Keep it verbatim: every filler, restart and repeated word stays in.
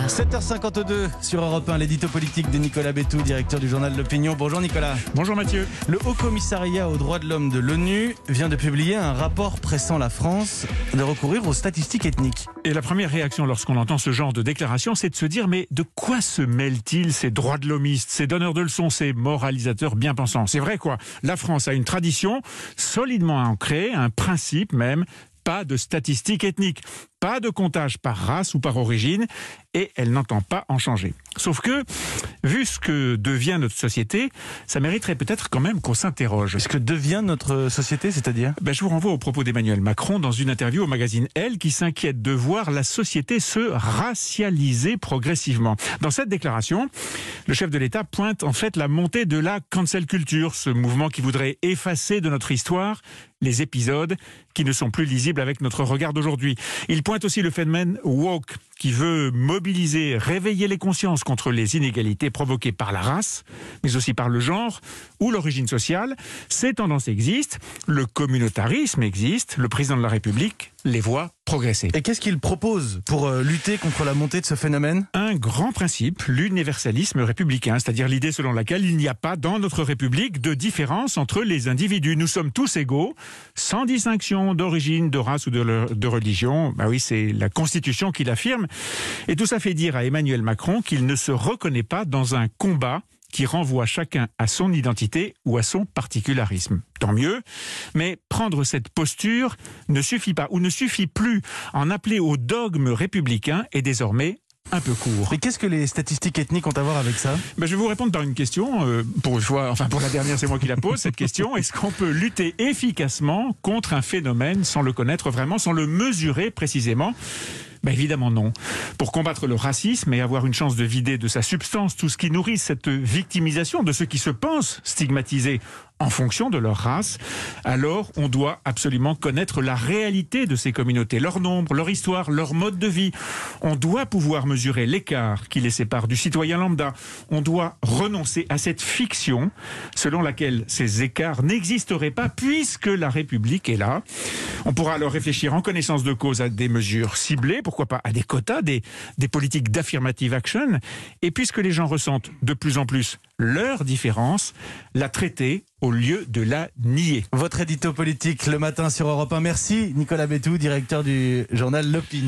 sept heures cinquante-deux sur Europe un, l'édito politique de Nicolas Bétou, directeur du journal L'Opinion. Bonjour Nicolas. Bonjour Mathieu. Le Haut Commissariat aux droits de l'homme de l'ONU vient de publier un rapport pressant la France de recourir aux statistiques ethniques. Et la première réaction lorsqu'on entend ce genre de déclaration, c'est de se dire mais de quoi se mêlent-ils ces droits de l'hommistes, ces donneurs de leçons, ces moralisateurs bien pensants? C'est vrai quoi, la France a une tradition solidement ancrée, un principe même, pas de statistiques ethniques, pas de comptage par race ou par origine, et elle n'entend pas en changer. Sauf que, vu ce que devient notre société, ça mériterait peut-être quand même qu'on s'interroge. Ce que devient notre société, c'est-à-dire ben, Je vous renvoie aux propos d'Emmanuel Macron dans une interview au magazine Elle, qui s'inquiète de voir la société se racialiser progressivement. Dans cette déclaration, le chef de l'État pointe en fait la montée de la cancel culture, ce mouvement qui voudrait effacer de notre histoire les épisodes qui ne sont plus lisibles avec notre regard d'aujourd'hui. Il pointe aussi le phénomène woke, qui veut mobiliser, réveiller les consciences contre les inégalités provoquées par la race, mais aussi par le genre ou l'origine sociale. Ces tendances existent, le communautarisme existe, le président de la République les voit progresser. Et qu'est-ce qu'il propose pour euh, lutter contre la montée de ce phénomène ? Un grand principe, l'universalisme républicain, c'est-à-dire l'idée selon laquelle il n'y a pas dans notre République de différence entre les individus. Nous sommes tous égaux, sans distinction d'origine, de race ou de, de religion. Bah oui, c'est la Constitution qui l'affirme. Et tout ça fait dire à Emmanuel Macron qu'il ne se reconnaît pas dans un combat qui renvoie chacun à son identité ou à son particularisme. Tant mieux, mais prendre cette posture ne suffit pas, ou ne suffit plus. En appeler au dogme républicain est désormais un peu court. Mais qu'est-ce que les statistiques ethniques ont à voir avec ça ? ben, Je vais vous répondre par une question. Euh, pour une fois, enfin pour la dernière, c'est moi qui la pose, cette question. Est-ce qu'on peut lutter efficacement contre un phénomène sans le connaître vraiment, sans le mesurer précisément ? Ben évidemment non. Pour combattre le racisme et avoir une chance de vider de sa substance tout ce qui nourrit cette victimisation de ceux qui se pensent stigmatisés en fonction de leur race, alors on doit absolument connaître la réalité de ces communautés, leur nombre, leur histoire, leur mode de vie. On doit pouvoir mesurer l'écart qui les sépare du citoyen lambda. On doit renoncer à cette fiction selon laquelle ces écarts n'existeraient pas puisque la République est là. On pourra alors réfléchir en connaissance de cause à des mesures ciblées, pourquoi pas à des quotas, des, des politiques d'affirmative action. Et puisque les gens ressentent de plus en plus leur différence, la traiter au lieu de la nier. Votre édito politique le matin sur Europe un. Merci Nicolas Bétou, directeur du journal L'Opinion.